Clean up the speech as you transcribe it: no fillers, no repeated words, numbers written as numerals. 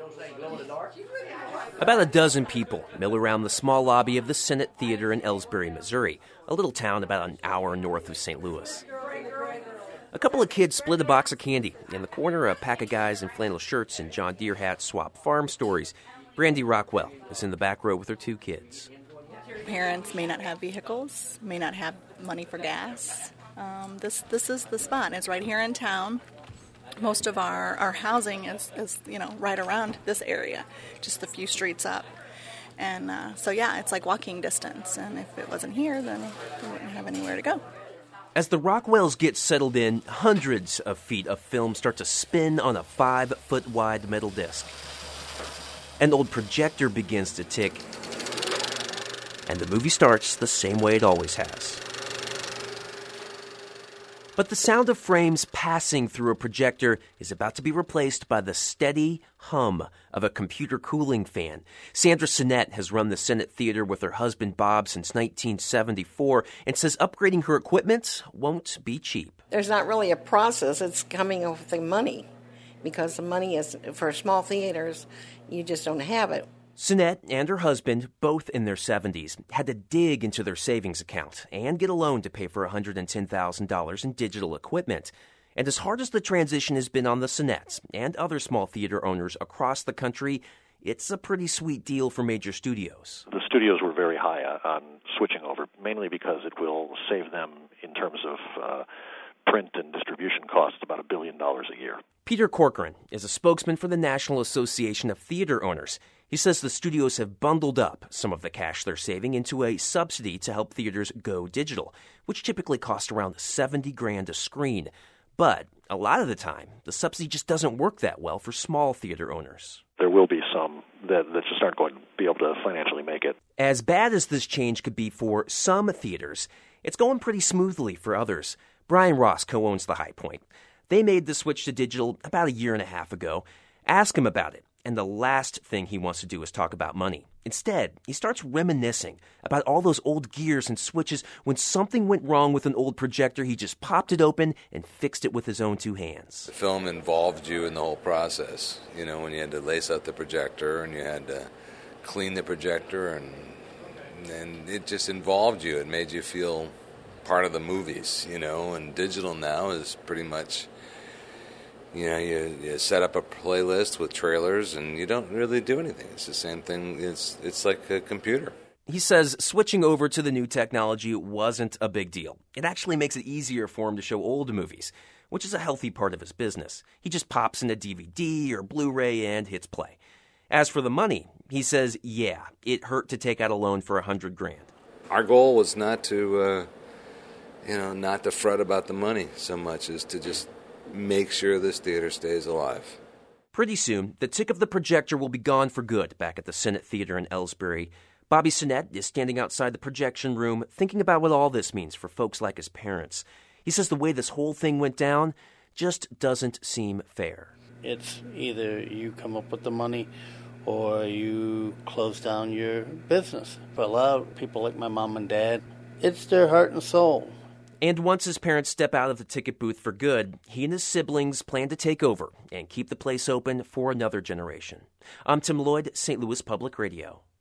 About a dozen people mill around the small lobby of the Senate Theater in Ellsbury, Missouri, a little town about an hour north of St. Louis. A couple of kids split a box of candy. In the corner, a pack of guys in flannel shirts and John Deere hats swap farm stories. Brandy Rockwell is in the back row with her two kids. Parents may not have vehicles, may not have money for gas. This is the spot. It's right here in town. Most of our housing is right around this area, just a few streets up. And it's like walking distance. And if it wasn't here, then we wouldn't have anywhere to go. As the Rockwells get settled in, hundreds of feet of film start to spin on a 5-foot-wide metal disc. An old projector begins to tick, and the movie starts the same way it always has. But the sound of frames passing through a projector is about to be replaced by the steady hum of a computer cooling fan. Sandra Sinnett has run the Senate Theater with her husband Bob since 1974 and says upgrading her equipment won't be cheap. There's not really a process. It's coming with the money, because the money is, for small theaters, you just don't have it. Sinnett and her husband, both in their 70s, had to dig into their savings account and get a loan to pay for $110,000 in digital equipment. And as hard as the transition has been on the Sinnetts and other small theater owners across the country, it's a pretty sweet deal for major studios. The studios were very high on switching over, mainly because it will save them in terms of print and distribution costs about $1 billion a year. Peter Corcoran is a spokesman for the National Association of Theater Owners. He says the studios have bundled up some of the cash they're saving into a subsidy to help theaters go digital, which typically costs around $70,000 a screen. But a lot of the time, the subsidy just doesn't work that well for small theater owners. There will be some that just aren't going to be able to financially make it. As bad as this change could be for some theaters, it's going pretty smoothly for others. Brian Ross co-owns the High Point. They made the switch to digital about a year and a half ago. Ask him about it, and the last thing he wants to do is talk about money. Instead, he starts reminiscing about all those old gears and switches. When something went wrong with an old projector, he just popped it open and fixed it with his own two hands. The film involved you in the whole process. You know, when you had to lace up the projector and you had to clean the projector, and it just involved you. It made you feel part of the movies, and digital now is pretty much, you set up a playlist with trailers and you don't really do anything. It's the same thing. It's like a computer. He says switching over to the new technology wasn't a big deal. It actually makes it easier for him to show old movies, which is a healthy part of his business. He just pops in a DVD or Blu-ray and hits play. As for the money, he says, it hurt to take out a loan for $100,000. Our goal was not to not to fret about the money so much as to just make sure this theater stays alive. Pretty soon, the tick of the projector will be gone for good back at the Senate Theater in Ellsbury. Bobby Sinnett is standing outside the projection room thinking about what all this means for folks like his parents. He says the way this whole thing went down just doesn't seem fair. It's either you come up with the money or you close down your business. For a lot of people like my mom and dad, it's their heart and soul. And once his parents step out of the ticket booth for good, he and his siblings plan to take over and keep the place open for another generation. I'm Tim Lloyd, St. Louis Public Radio.